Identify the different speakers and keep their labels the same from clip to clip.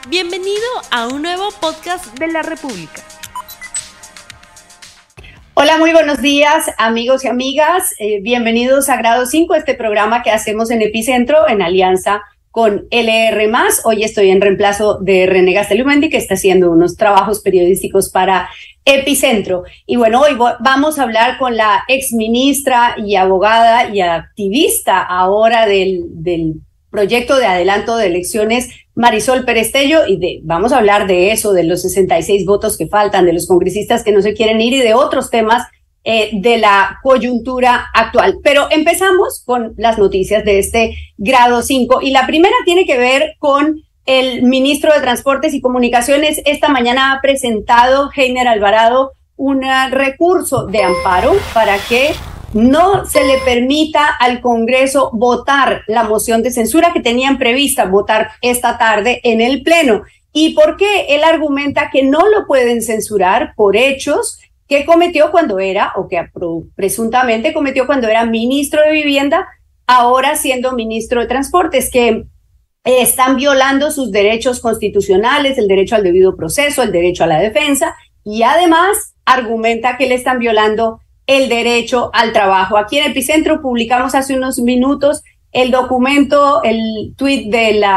Speaker 1: Bienvenido a un nuevo podcast de la República.
Speaker 2: Hola, muy buenos días, amigos y amigas. Bienvenidos a Grado 5, este programa que hacemos en Epicentro en alianza con LR+. Hoy estoy en reemplazo de René Gastelumendi, que está haciendo unos trabajos periodísticos para Epicentro. Y bueno, hoy vamos a hablar con la exministra y abogada y activista ahora del proyecto de adelanto de elecciones, Marisol Perestello, y vamos a hablar de eso, de los 66 votos que faltan, de los congresistas que no se quieren ir y de otros temas de la coyuntura actual. Pero empezamos con las noticias de este Grado 5 y la primera tiene que ver con el ministro de Transportes y Comunicaciones. Esta mañana ha presentado Heiner Alvarado un recurso de amparo para que no se le permita al Congreso votar la moción de censura que tenían prevista votar esta tarde en el Pleno. ¿Y por qué? Él argumenta que no lo pueden censurar por hechos que cometió cuando era, o que presuntamente cometió cuando era ministro de Vivienda, ahora siendo ministro de Transportes, que están violando sus derechos constitucionales, el derecho al debido proceso, el derecho a la defensa, y además argumenta que le están violando el derecho al trabajo. Aquí en Epicentro publicamos hace unos minutos el documento, el tuit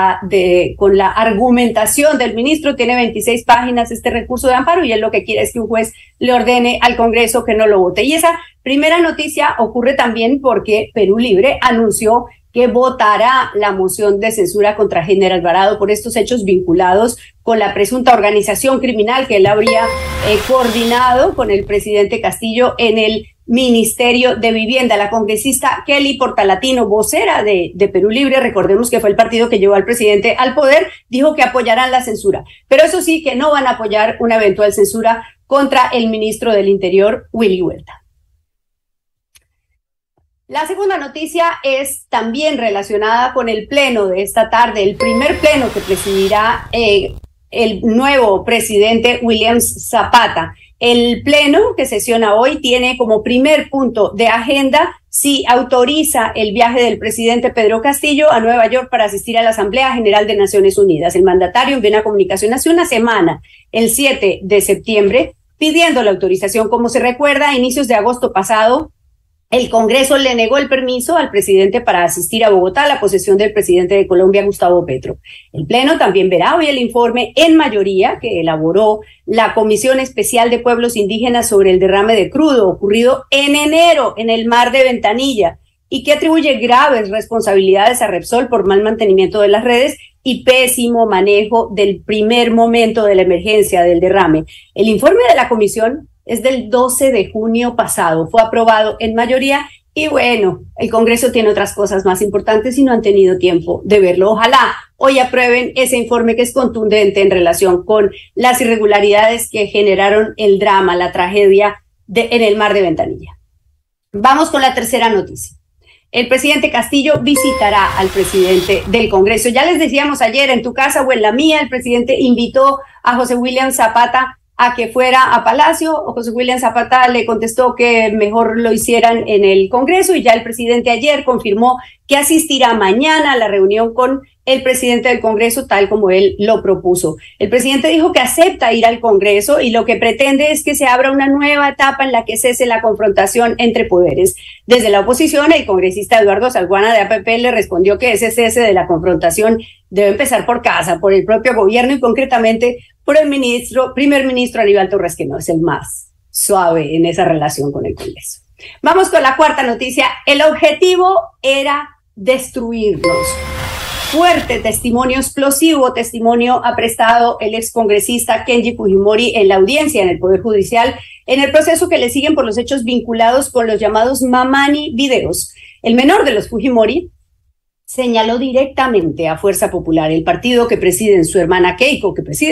Speaker 2: con la argumentación del ministro. Tiene 26 páginas este recurso de amparo y él lo que quiere es que un juez le ordene al Congreso que no lo vote. Y esa primera noticia ocurre también porque Perú Libre anunció que votará la moción de censura contra Heiner Alvarado por estos hechos vinculados con la presunta organización criminal que él habría coordinado con el presidente Castillo en el Ministerio de Vivienda. La congresista Kelly Portalatino, vocera de Perú Libre, recordemos que fue el partido que llevó al presidente al poder, dijo que apoyarán la censura, pero eso sí, que no van a apoyar una eventual censura contra el ministro del Interior, Willy Huerta. La segunda noticia es también relacionada con el pleno de esta tarde, el primer pleno que presidirá el nuevo presidente William Zapata. El pleno que sesiona hoy tiene como primer punto de agenda si autoriza el viaje del presidente Pedro Castillo a Nueva York para asistir a la Asamblea General de Naciones Unidas. El mandatario envió una comunicación hace una semana, el 7 de septiembre, pidiendo la autorización. Como se recuerda, a inicios de agosto pasado, el Congreso le negó el permiso al presidente para asistir a Bogotá a la posesión del presidente de Colombia, Gustavo Petro. El Pleno también verá hoy el informe en mayoría que elaboró la Comisión Especial de Pueblos Indígenas sobre el derrame de crudo ocurrido en enero en el mar de Ventanilla y que atribuye graves responsabilidades a Repsol por mal mantenimiento de las redes y pésimo manejo del primer momento de la emergencia del derrame. El informe de la comisión es del 12 de junio pasado, fue aprobado en mayoría y bueno, el Congreso tiene otras cosas más importantes y no han tenido tiempo de verlo. Ojalá hoy aprueben ese informe que es contundente en relación con las irregularidades que generaron el drama, la tragedia en el mar de Ventanilla. Vamos con la tercera noticia. El presidente Castillo visitará al presidente del Congreso. Ya les decíamos ayer, en tu casa o en la mía, el presidente invitó a José William Zapata a que fuera a Palacio. José William Zapata le contestó que mejor lo hicieran en el Congreso y ya el presidente ayer confirmó que asistirá mañana a la reunión con el presidente del Congreso tal como él lo propuso. El presidente dijo que acepta ir al Congreso y lo que pretende es que se abra una nueva etapa en la que cese la confrontación entre poderes. Desde la oposición, el congresista Eduardo Salguana de APP le respondió que ese cese de la confrontación debe empezar por casa, por el propio gobierno y concretamente por el primer ministro Aníbal Torres, que no es el más suave en esa relación con el Congreso. Vamos con la cuarta noticia. El objetivo era destruirnos. Fuerte testimonio explosivo, testimonio ha prestado el excongresista Kenji Fujimori en la audiencia en el Poder Judicial en el proceso que le siguen por los hechos vinculados con los llamados Mamani videos. El menor de los Fujimori señaló directamente a Fuerza Popular, el partido que preside su hermana Keiko,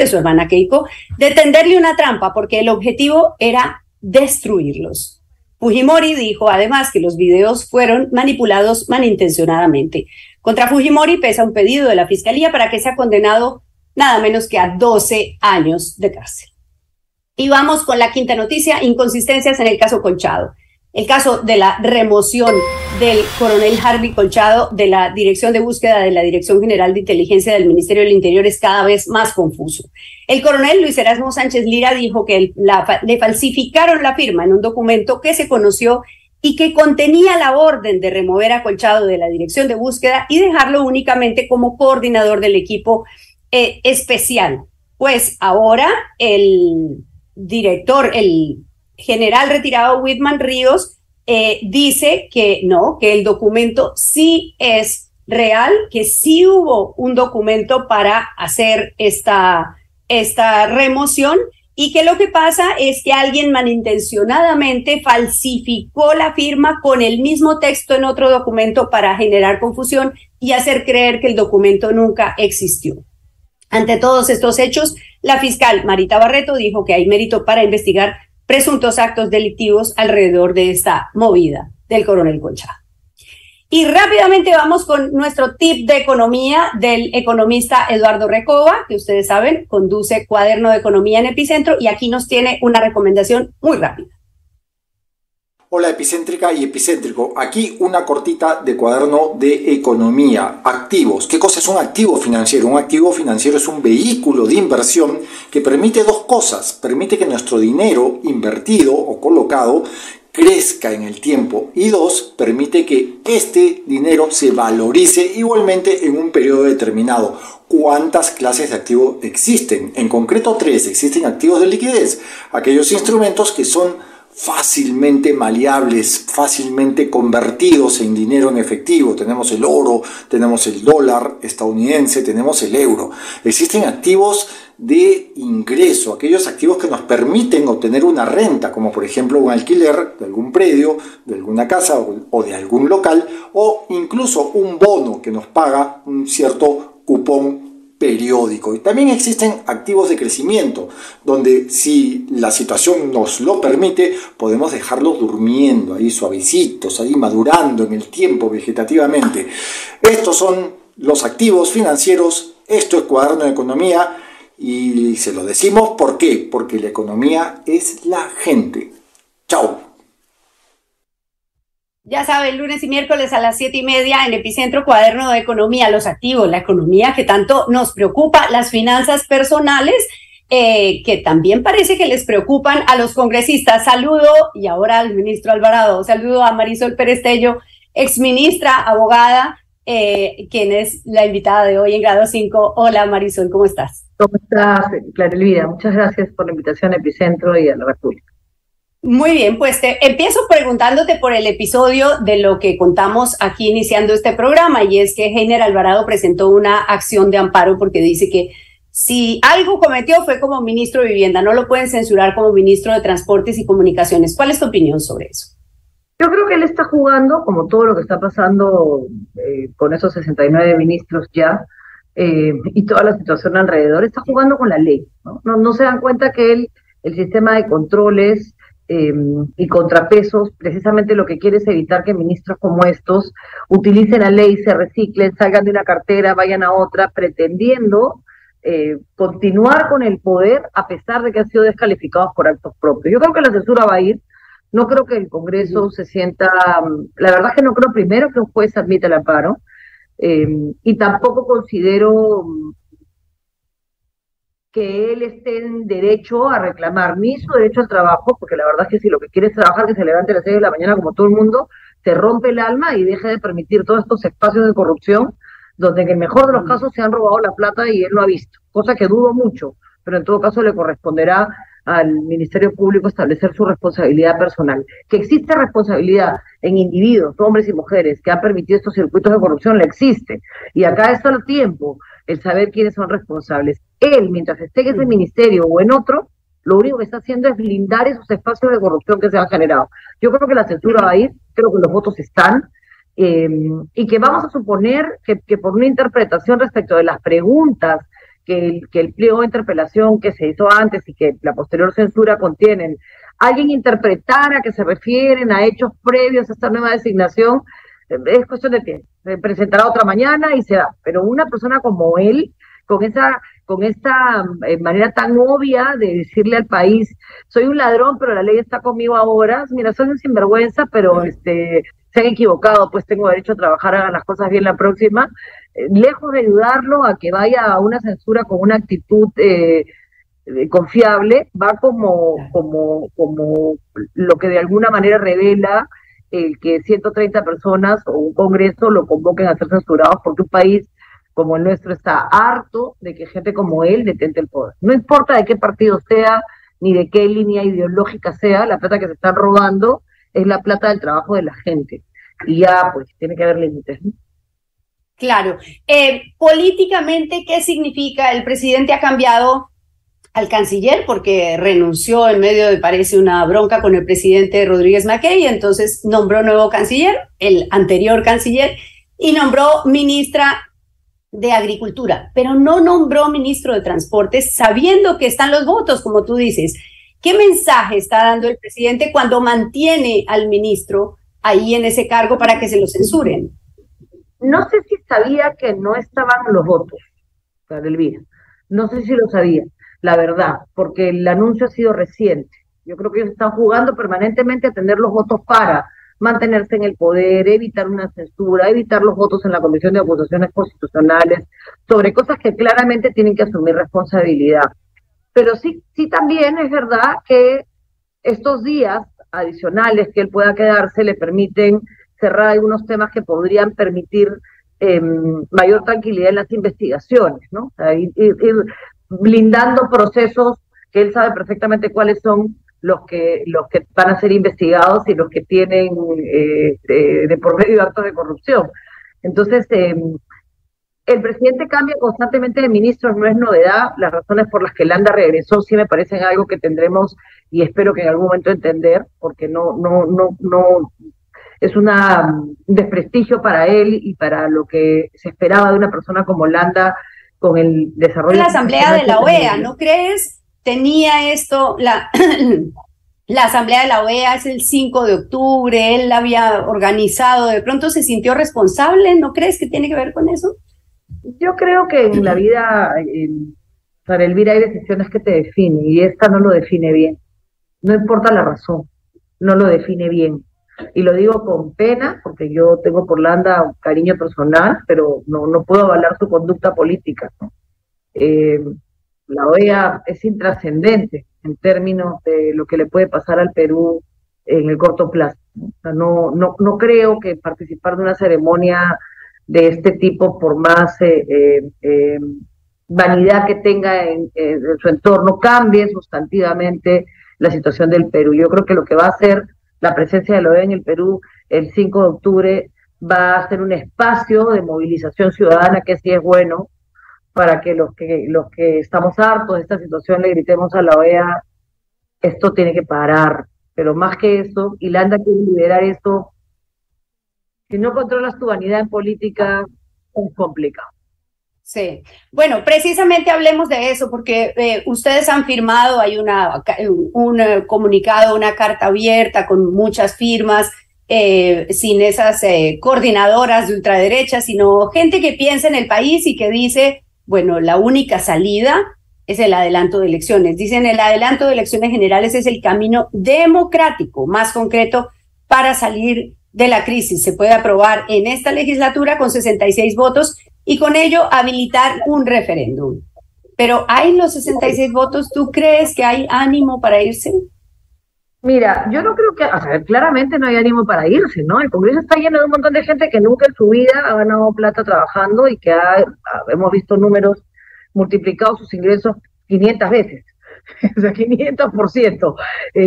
Speaker 2: de tenderle una trampa porque el objetivo era destruirlos. Fujimori dijo además que los videos fueron manipulados malintencionadamente. Contra Fujimori pesa un pedido de la Fiscalía para que sea condenado nada menos que a 12 años de cárcel. Y vamos con la quinta noticia, inconsistencias en el caso Colchado. el caso de la remoción del coronel Harvey Colchado de la Dirección de Búsqueda de la Dirección General de Inteligencia del Ministerio del Interior es cada vez más confuso. El coronel Luis Erasmo Sánchez Lira dijo que le falsificaron la firma en un documento que se conoció y que contenía la orden de remover a Colchado de la Dirección de Búsqueda y dejarlo únicamente como coordinador del equipo especial. Pues ahora el general retirado Whitman Ríos dice que no, que el documento sí es real, que sí hubo un documento para hacer esta remoción y que lo que pasa es que alguien malintencionadamente falsificó la firma con el mismo texto en otro documento para generar confusión y hacer creer que el documento nunca existió. Ante todos estos hechos, la fiscal Marita Barreto dijo que hay mérito para investigar presuntos actos delictivos alrededor de esta movida del coronel Colchado. Y rápidamente vamos con nuestro tip de economía del economista Eduardo Recoba, que ustedes saben, conduce Cuaderno de Economía en Epicentro, y aquí nos tiene una recomendación muy rápida.
Speaker 3: Hola epicéntrica y epicéntrico, aquí una cortita de Cuaderno de Economía. Activos. ¿Qué cosa es un activo financiero? Un activo financiero es un vehículo de inversión que permite dos cosas. Permite que nuestro dinero invertido o colocado crezca en el tiempo, y dos, permite que este dinero se valorice igualmente en un periodo determinado. ¿Cuántas clases de activos existen? En concreto 3. Existen activos de liquidez, aquellos instrumentos que son fácilmente maleables, fácilmente convertidos en dinero en efectivo. Tenemos el oro, tenemos el dólar estadounidense, tenemos el euro. Existen activos de ingreso, aquellos activos que nos permiten obtener una renta, como por ejemplo un alquiler de algún predio, de alguna casa o de algún local, o incluso un bono que nos paga un cierto cupón periódico. Y también existen activos de crecimiento, donde si la situación nos lo permite, podemos dejarlos durmiendo ahí suavecitos, ahí madurando en el tiempo vegetativamente. Estos son los activos financieros. Esto es Cuaderno de Economía. Y se lo decimos, ¿por qué? Porque la economía es la gente. ¡Chao!
Speaker 2: Ya saben, lunes y miércoles a las 7:30 en Epicentro, Cuaderno de Economía, los activos, la economía que tanto nos preocupa, las finanzas personales, que también parece que les preocupan a los congresistas. Saludo, y ahora al ministro Alvarado, saludo a Marisol Pérez Tello, exministra, abogada, quien es la invitada de hoy en Grado 5. Hola Marisol, ¿cómo estás?
Speaker 4: ¿Cómo estás, Clara Elvira? Muchas gracias por la invitación a Epicentro y a la República.
Speaker 2: Muy bien, pues te empiezo preguntándote por el episodio de lo que contamos aquí iniciando este programa, y es que Heiner Alvarado presentó una acción de amparo porque dice que si algo cometió fue como ministro de Vivienda, no lo pueden censurar como ministro de Transportes y Comunicaciones. ¿Cuál es tu opinión sobre eso?
Speaker 4: Yo creo que él está jugando, como todo lo que está pasando con esos 69 ministros ya, y toda la situación alrededor, está jugando con la ley, ¿no? No se dan cuenta que el sistema de controles y contrapesos, precisamente lo que quiere es evitar que ministros como estos utilicen la ley, se reciclen, salgan de una cartera, vayan a otra, pretendiendo continuar con el poder a pesar de que han sido descalificados por actos propios. Yo creo que la censura va a ir. No creo que el Congreso se sienta, la verdad es que no creo primero que un juez admita el amparo, y tampoco considero que él esté en derecho a reclamar ni su derecho al trabajo, porque la verdad es que si lo que quiere es trabajar, que se levante a las 6 de la mañana como todo el mundo, se rompe el alma y deje de permitir todos estos espacios de corrupción, donde en el mejor de los casos se han robado la plata y él lo ha visto, cosa que dudo mucho, pero en todo caso le corresponderá al Ministerio Público establecer su responsabilidad personal. Que existe responsabilidad en individuos, hombres y mujeres, que han permitido estos circuitos de corrupción, le existe. Y acá está el tiempo, el saber quiénes son responsables. Él, mientras esté en ese ministerio o en otro, lo único que está haciendo es blindar esos espacios de corrupción que se han generado. Yo creo que la censura va a ir, creo que los votos están, y que vamos a suponer que por una interpretación respecto de las preguntas que el pliego de interpelación que se hizo antes y que la posterior censura contienen, alguien interpretara que se refieren a hechos previos a esta nueva designación, es cuestión de tiempo. Se presentará otra mañana y se va. Pero una persona como él, con esa con esta manera tan obvia de decirle al país, soy un ladrón, pero la ley está conmigo ahora. Mira, soy un sinvergüenza, pero se han equivocado, pues tengo derecho a trabajar, hagan las cosas bien la próxima. Lejos de ayudarlo a que vaya a una censura con una actitud confiable, va como lo que de alguna manera revela el que 130 personas o un congreso lo convoquen a ser censurados porque un país como el nuestro está harto de que gente como él detente el poder. No importa de qué partido sea, ni de qué línea ideológica sea, la plata que se están robando es la plata del trabajo de la gente. Y ya, pues, tiene que haber límites, ¿no?
Speaker 2: Claro. Políticamente, ¿qué significa? El presidente ha cambiado al canciller porque renunció en medio de, parece, una bronca con el presidente Rodríguez Mackey, entonces nombró nuevo canciller, el anterior canciller, y nombró ministra de Agricultura, pero no nombró ministro de Transportes sabiendo que están los votos, como tú dices. ¿Qué mensaje está dando el presidente cuando mantiene al ministro ahí en ese cargo para que se lo censuren?
Speaker 4: No sé si sabía que no estaban los votos, Clara Elvira. No sé si lo sabía, la verdad, porque el anuncio ha sido reciente. Yo creo que ellos están jugando permanentemente a tener los votos para mantenerse en el poder, evitar una censura, evitar los votos en la Comisión de Acusaciones Constitucionales, sobre cosas que claramente tienen que asumir responsabilidad. Pero sí también es verdad que estos días adicionales que él pueda quedarse le permiten cerrar algunos temas que podrían permitir mayor tranquilidad en las investigaciones, ¿no? O sea, ir blindando procesos que él sabe perfectamente cuáles son los que van a ser investigados y los que tienen de por medio actos de corrupción. Entonces, el presidente cambia constantemente de ministros, no es novedad. Las razones por las que Landa regresó sí me parecen algo que tendremos y espero que en algún momento entender, porque no es un desprestigio para él y para lo que se esperaba de una persona como Landa con el desarrollo.
Speaker 2: La asamblea de la OEA, ¿no crees? Tenía esto, la asamblea de la OEA es el 5 de octubre, él la había organizado, de pronto se sintió responsable, ¿no crees que tiene que ver con eso?
Speaker 4: Yo creo que en la vida, para Elvira, hay decisiones que te definen y esta no lo define bien. No importa la razón, no lo define bien. Y lo digo con pena, porque yo tengo por Landa un cariño personal, pero no puedo avalar su conducta política, ¿no? La OEA es intrascendente en términos de lo que le puede pasar al Perú en el corto plazo, ¿no? O sea, no creo que participar de una ceremonia de este tipo, por más vanidad que tenga en su entorno, cambie sustantivamente la situación del Perú. Yo creo que lo que va a hacer la presencia de la OEA en el Perú el 5 de octubre va a ser un espacio de movilización ciudadana que sí es bueno, para que los que estamos hartos de esta situación le gritemos a la OEA, esto tiene que parar. Pero más que eso, y Landa quiere liderar esto, si no controlas tu vanidad en política, es complicado.
Speaker 2: Sí, bueno, precisamente hablemos de eso, porque ustedes han firmado, hay un comunicado, una carta abierta con muchas firmas, sin esas coordinadoras de ultraderecha, sino gente que piensa en el país y que dice, bueno, la única salida es el adelanto de elecciones. Dicen, el adelanto de elecciones generales es el camino democrático, más concreto, para salir de la crisis. Se puede aprobar en esta legislatura con 66 votos y con ello habilitar un referéndum. Pero ¿hay los 66 votos? ¿Tú crees que hay ánimo para irse?
Speaker 4: Mira, yo no creo que, o sea, claramente no hay ánimo para irse, ¿no? El Congreso está lleno de un montón de gente que nunca en su vida ha ganado plata trabajando y que hemos visto números multiplicados sus ingresos 500 veces, o sea, 500%.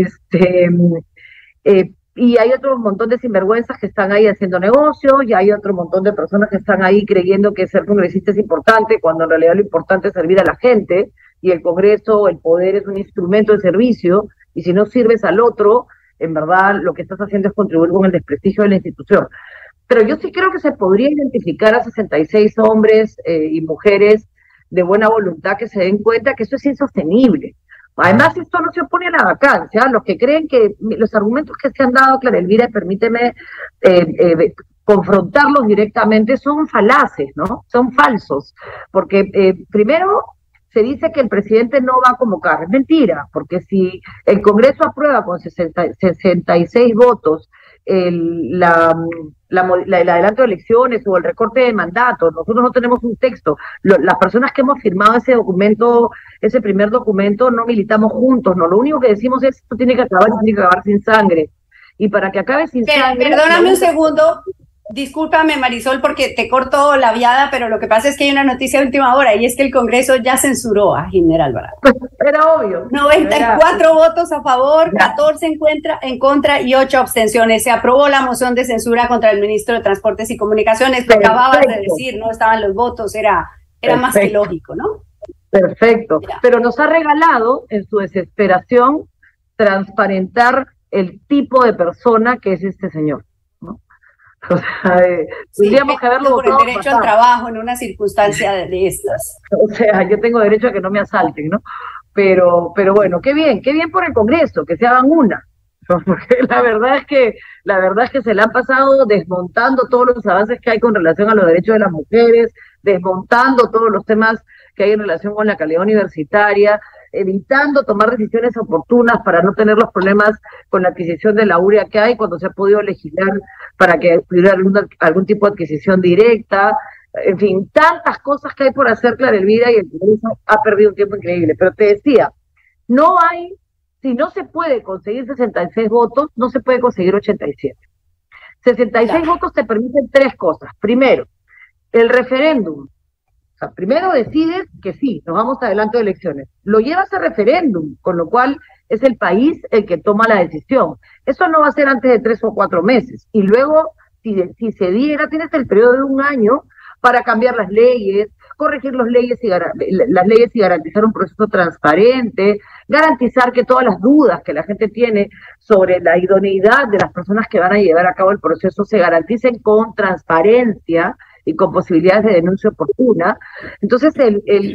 Speaker 4: Y hay otro montón de sinvergüenzas que están ahí haciendo negocios, y hay otro montón de personas que están ahí creyendo que ser congresista es importante, cuando en realidad lo importante es servir a la gente, y el Congreso, el poder es un instrumento de servicio, y si no sirves al otro, en verdad lo que estás haciendo es contribuir con el desprestigio de la institución. Pero yo sí creo que se podría identificar a 66 hombres y mujeres de buena voluntad que se den cuenta que eso es insostenible. Además, esto no se opone a la vacancia. Los que creen que los argumentos que se han dado, Clara Elvira, permíteme confrontarlos directamente, son falaces, ¿no? Son falsos. Porque, primero, se dice que el presidente no va a convocar. Es mentira, porque si el Congreso aprueba con 66 votos el adelanto de elecciones o el recorte de mandato, nosotros no tenemos un texto. Las personas que hemos firmado ese documento, ese primer documento, no militamos juntos, no. Lo único que decimos es, esto tiene que acabar sin sangre. Y para que acabe sin sangre...
Speaker 2: Perdóname un segundo. Discúlpame, Marisol, porque te corto la viada, pero lo que pasa es que hay una noticia de última hora y es que el Congreso ya censuró a Giner Alvarado.
Speaker 4: Pues era obvio.
Speaker 2: 94 votos a favor, 14 en contra y 8 abstenciones. Se aprobó la moción de censura contra el ministro de Transportes y Comunicaciones. Lo acababas de decir, no estaban los votos, era más que lógico, ¿no?
Speaker 4: Perfecto. Pero nos ha regalado, en su desesperación, transparentar el tipo de persona que es este señor, ¿no? O sea, tendríamos que haberlo
Speaker 2: por el derecho al trabajo en una circunstancia de estas.
Speaker 4: O sea, yo tengo derecho a que no me asalten, ¿no? Pero bueno, qué bien por el Congreso, que se hagan una. Porque la verdad es que se le han pasado desmontando todos los avances que hay con relación a los derechos de las mujeres, desmontando todos los temas que hay en relación con la calidad universitaria, evitando tomar decisiones oportunas para no tener los problemas con la adquisición de la urea que hay cuando se ha podido legislar para que hubiera algún tipo de adquisición directa. En fin, tantas cosas que hay por hacer, Clara Elvira, y el Congreso ha perdido un tiempo increíble. Pero te decía, si no se puede conseguir 66 votos, no se puede conseguir 87. 66 votos te permiten 3 cosas. Primero, el referéndum. O sea, primero decides que sí, nos vamos adelante de elecciones. Lo llevas a referéndum, con lo cual es el país el que toma la decisión. Eso no va a ser antes de 3 o 4 meses. Y luego, si se diera, tienes el periodo de 1 año para cambiar las leyes, corregir las leyes y garantizar un proceso transparente, garantizar que todas las dudas que la gente tiene sobre la idoneidad de las personas que van a llevar a cabo el proceso se garanticen con transparencia y con posibilidades de denuncia oportuna. Entonces, no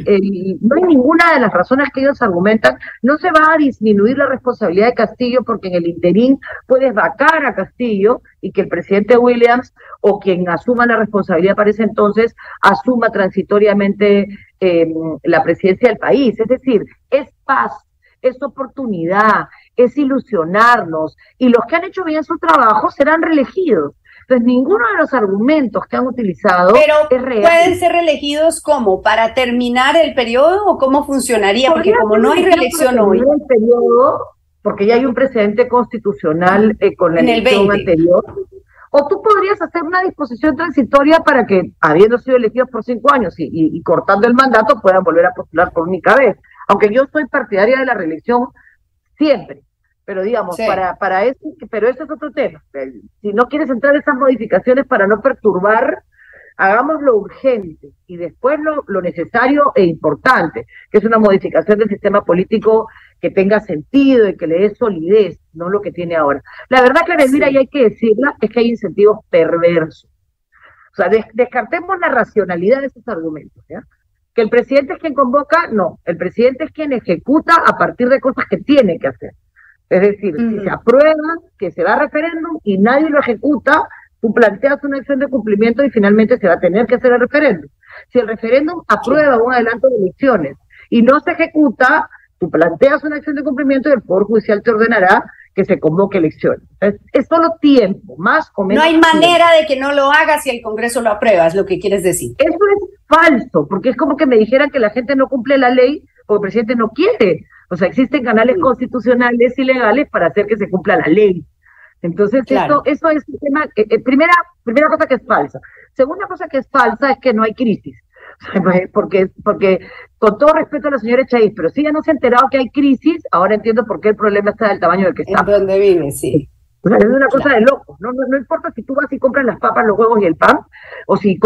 Speaker 4: hay ninguna de las razones que ellos argumentan, no se va a disminuir la responsabilidad de Castillo porque en el interín puedes vacar a Castillo y que el presidente Williams o quien asuma la responsabilidad para ese entonces asuma transitoriamente la presidencia del país. Es decir, es paz, es oportunidad, es ilusionarnos, y los que han hecho bien su trabajo serán reelegidos. Entonces, ninguno de los argumentos que han utilizado es real.
Speaker 2: ¿Pueden ser reelegidos cómo? ¿Para terminar el periodo o cómo funcionaría? Porque como no hay reelección hoy.
Speaker 4: El periodo, porque ya hay un precedente constitucional con la elección anterior. O tú podrías hacer una disposición transitoria para que, habiendo sido elegidos por 5 años y cortando el mandato, puedan volver a postular por única vez. Aunque yo soy partidaria de la reelección siempre. Pero digamos, sí, para eso, pero ese es otro tema. Si no quieres entrar en esas modificaciones para no perturbar, hagamos lo urgente y después lo necesario e importante, que es una modificación del sistema político que tenga sentido y que le dé solidez, no lo que tiene ahora. La verdad, Clara Elvira, y hay que decirla, es que hay incentivos perversos. O sea, descartemos la racionalidad de esos argumentos, ¿ya? Que el presidente es quien convoca, no. El presidente es quien ejecuta a partir de cosas que tiene que hacer. Es decir, si se aprueba, que se va a referéndum y nadie lo ejecuta, tú planteas una acción de cumplimiento y finalmente se va a tener que hacer el referéndum. Si el referéndum aprueba un adelanto de elecciones y no se ejecuta, tú planteas una acción de cumplimiento y el Poder Judicial te ordenará que se convoque elecciones. Es solo tiempo, más o menos.
Speaker 2: No hay manera de que no lo haga si el Congreso lo aprueba, es lo que quieres decir.
Speaker 4: Eso es falso, porque es como que me dijeran que la gente no cumple la ley o el presidente no quiere. O sea, existen canales constitucionales y legales para hacer que se cumpla la ley. Entonces, claro, eso es un tema, primera cosa que es falsa. Segunda cosa que es falsa es que no hay crisis. O sea, porque con todo respeto a la señora Echaíz, pero si ella no se ha enterado que hay crisis, ahora entiendo por qué el problema está del tamaño del que está.
Speaker 2: En donde vive, sí.
Speaker 4: O sea, es una cosa de loco. No importa si tú vas y compras las papas, los huevos y el pan, o si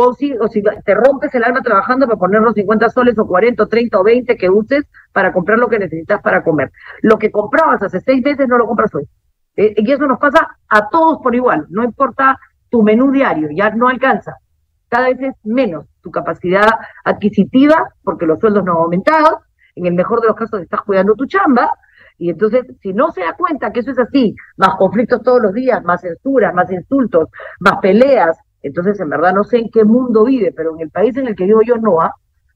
Speaker 4: te rompes el alma trabajando para poner los 50 soles o 40 o 30 o 20 que uses para comprar lo que necesitas para comer. Lo que comprabas hace 6 meses no lo compras hoy. Y eso nos pasa a todos por igual. No importa tu menú diario, ya no alcanza. Cada vez es menos tu capacidad adquisitiva porque los sueldos no han aumentado. En el mejor de los casos estás cuidando tu chamba. Y entonces, si no se da cuenta que eso es así, más conflictos todos los días, más censuras, más insultos, más peleas, entonces en verdad no sé en qué mundo vive, pero en el país en el que vivo yo no,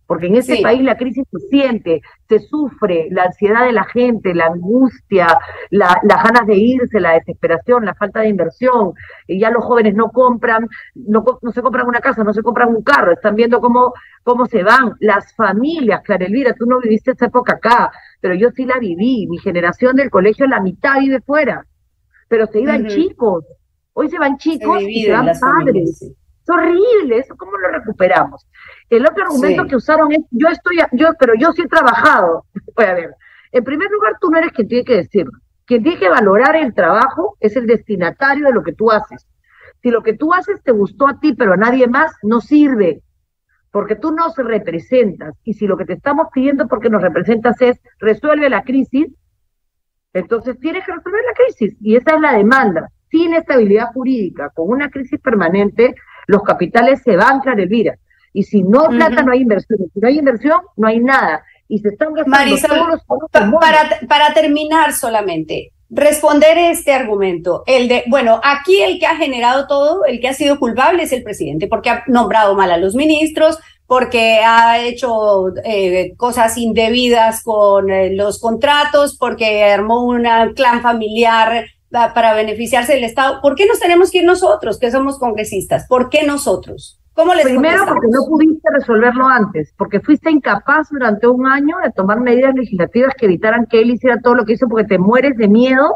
Speaker 4: porque en ese país la crisis se siente, se sufre, la ansiedad de la gente, la angustia, las ganas de irse, la desesperación, la falta de inversión, y ya los jóvenes no compran, no se compran una casa, no se compran un carro, están viendo cómo se van, las familias, Clara Elvira, tú no viviste esa época acá, pero yo sí la viví, mi generación del colegio la mitad vive fuera, pero se iban chicos, hoy se van chicos y se van padres. Familias, sí. Es horrible, ¿eso cómo lo recuperamos? El otro argumento que usaron es, pero yo sí he trabajado. Pues a ver, en primer lugar, tú no eres quien tiene que decirlo. Quien tiene que valorar el trabajo es el destinatario de lo que tú haces. Si lo que tú haces te gustó a ti, pero a nadie más, no sirve, porque tú nos representas. Y si lo que te estamos pidiendo porque nos representas es resuelve la crisis, entonces tienes que resolver la crisis. Y esa es la demanda. Sin estabilidad jurídica, con una crisis permanente, los capitales se van, Clara Elvira. Y si no hay plata, no hay inversión. Si no hay inversión, no hay nada. Y se están gastando
Speaker 2: Marisol,
Speaker 4: todos los
Speaker 2: para terminar solamente, responder este argumento, aquí el que ha generado todo, el que ha sido culpable es el presidente, porque ha nombrado mal a los ministros, porque ha hecho cosas indebidas con los contratos, porque armó un clan familiar para beneficiarse del Estado. ¿Por qué nos tenemos que ir nosotros, que somos congresistas? ¿Por qué nosotros? ¿Cómo les
Speaker 4: Primero, porque no pudiste resolverlo antes, porque fuiste incapaz durante un año de tomar medidas legislativas que evitaran que él hiciera todo lo que hizo, porque te mueres de miedo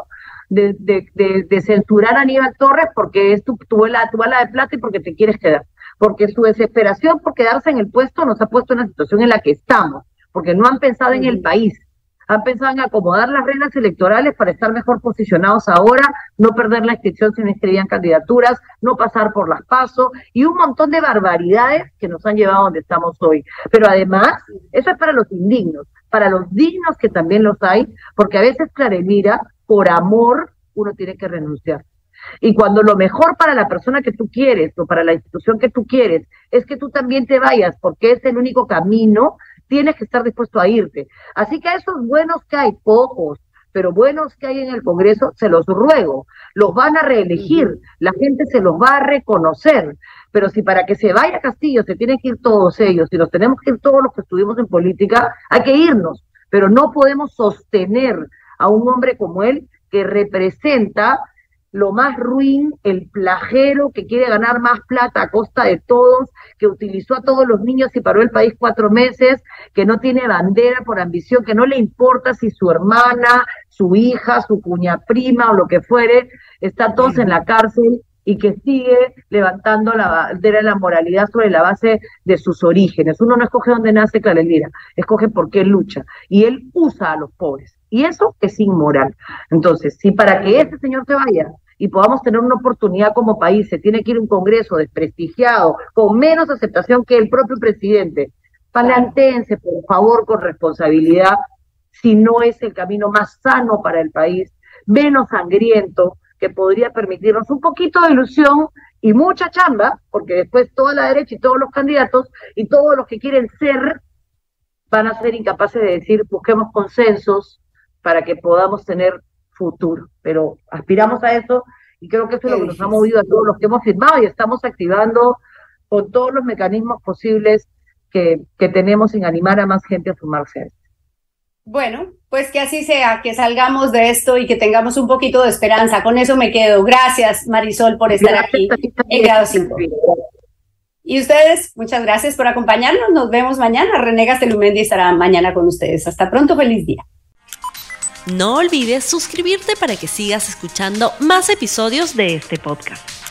Speaker 4: de censurar a Aníbal Torres porque es tu bala de plata y porque te quieres quedar. Porque su desesperación por quedarse en el puesto nos ha puesto en la situación en la que estamos, porque no han pensado en el país. Han pensado en acomodar las reglas electorales para estar mejor posicionados ahora, no perder la inscripción si no inscribían candidaturas, no pasar por las PASO y un montón de barbaridades que nos han llevado a donde estamos hoy. Pero además, eso es para los indignos, para los dignos que también los hay, porque a veces, Clara Elvira, por amor, uno tiene que renunciar. Y cuando lo mejor para la persona que tú quieres o para la institución que tú quieres es que tú también te vayas porque es el único camino, tienes que estar dispuesto a irte. Así que a esos buenos que hay, pocos, pero buenos que hay en el Congreso, se los ruego, los van a reelegir, la gente se los va a reconocer, pero si para que se vaya Castillo se tienen que ir todos ellos, si nos tenemos que ir todos los que estuvimos en política, hay que irnos, pero no podemos sostener a un hombre como él que representa lo más ruin, el plagero que quiere ganar más plata a costa de todos, que utilizó a todos los niños y paró el país 4 meses, que no tiene bandera por ambición, que no le importa si su hermana, su hija, su cuña prima o lo que fuere, están todos en la cárcel y que sigue levantando la bandera de la moralidad sobre la base de sus orígenes. Uno no escoge dónde nace, Clara Elvira, escoge por qué lucha. Y él usa a los pobres. Y eso es inmoral. Entonces, si para que este señor se vaya y podamos tener una oportunidad como país, se tiene que ir a un Congreso desprestigiado, con menos aceptación que el propio presidente, plantéense, por favor, con responsabilidad, si no es el camino más sano para el país, menos sangriento, que podría permitirnos un poquito de ilusión y mucha chamba, porque después toda la derecha y todos los candidatos y todos los que quieren ser van a ser incapaces de decir busquemos consensos para que podamos tener futuro, pero aspiramos a eso y creo que eso es lo que nos ha movido a todos los que hemos firmado y estamos activando con todos los mecanismos posibles que tenemos en animar a más gente a sumarse a esto.
Speaker 2: Bueno, pues que así sea, que salgamos de esto y que tengamos un poquito de esperanza. Con eso me quedo. Gracias, Marisol, por estar aquí en Grado 5. Y ustedes, muchas gracias por acompañarnos. Nos vemos mañana. René Gastelumendi estará mañana con ustedes. Hasta pronto, feliz día.
Speaker 1: No olvides suscribirte para que sigas escuchando más episodios de este podcast.